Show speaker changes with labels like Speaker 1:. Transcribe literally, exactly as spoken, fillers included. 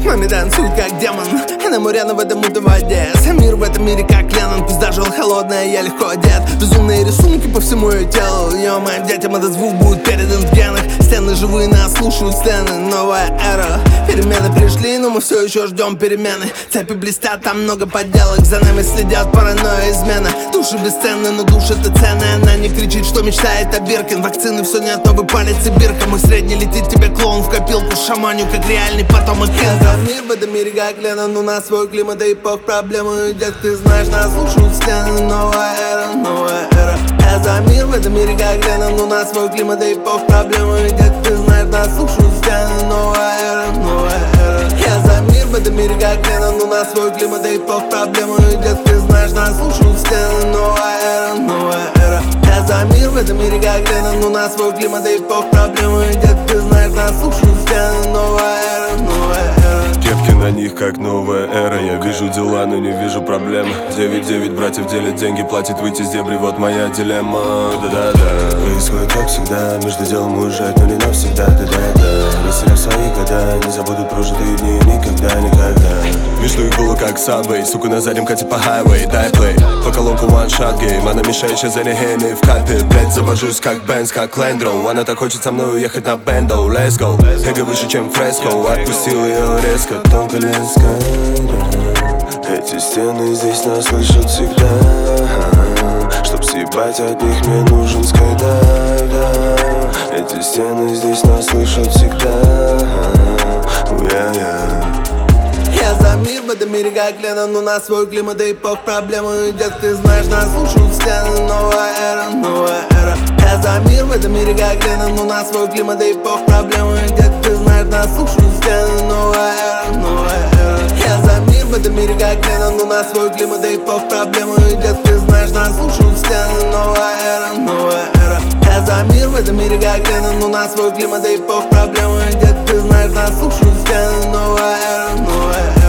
Speaker 1: Маме танцует как демон, она моряна в этом мутной воде. Сам мир в этом мире как Леннон, пизда жил холодная, я легко одет. Безумные рисунки по всему ее телу, ее моим детям этот звук будет передан в генах. Стены живые, нас слушают стены, новая эра. Перемены пришли, но мы все еще ждем перемены. Цепи блестят, там много подделок, за нами следят паранойя и измена. Души бесценны, но душа это ценная. Она не кричит, что мечтает о Биркин. Вакцины все нет, новый палец и бирка. Мой средний летит тебе клоун в копилку, шаманю как реальный потомок Кинга. Мир в этом мире как Леннон, у нас свой климат и эпох. Проблемы идет, ты знаешь, нас слушают стены. Новая эра, новая эра. Я за мир в этом мире как Леннон, у нас свой климат и эпох. Проблемы идет, ты знаешь, нас слушают стены. Новая эра, новая эра. Я за мир в этом мире как Леннон, у нас свой климат и эпох. Проблемы идет, ты знаешь, нас слушают стены. Новая эра, новая эра. Я за мир в этом мире как Леннон, у нас свой климат и эпох. Проблемы идет, ты знаешь, нас слушают стены. Новая эра, новая эра.
Speaker 2: Кепки на них как новая эра. Я вижу дела, но не вижу проблем. девять девять братьев делят деньги, платит выйти с дебри, вот моя дилемма. Да-да-да. Происходит как всегда, между делом уезжать, но не навсегда. Да-да-да. Растеряв свои года, не забуду прожитые дни никогда, никогда. Между их было как сабвей, сука на заднем кате по хайвей. Дай плей, по колонку one shot game. Она мешает сейчас за нехейной в капе. Блять, завожусь как Бенз, как Лендроу. Она так хочет со мной уехать на бендо. Let's go, эго выше чем фреско. Отпустил ее резко, тонко леска. Эти стены здесь нас слышат всегда. Чтоб съебать от них, мне нужен скайдайв, да. Эти стены здесь нас слышат всегда. Yeah, yeah.
Speaker 1: Я за мир в этом мире как Леннон, у нас свой климат и эпох. Проблемы идет, ты знаешь, нас слушают стены. Новая эра, новая эра. Я за мир в этом мире как Леннон, у нас свой климат и эпох. Проблемы идет, ты знаешь, нас слушают стены. Новая эра, новая эра. Я за мир в этом мире как Леннон, у нас свой климат и эпох. Проблемы идет, ты знаешь, нас слушают стены. Новая эра, новая эра. Я за мир в этом мире как Леннон, у нас свой климат и эпох. Проблемы идет, ты знаешь, нас слушают стены. Новая эра, новая эра.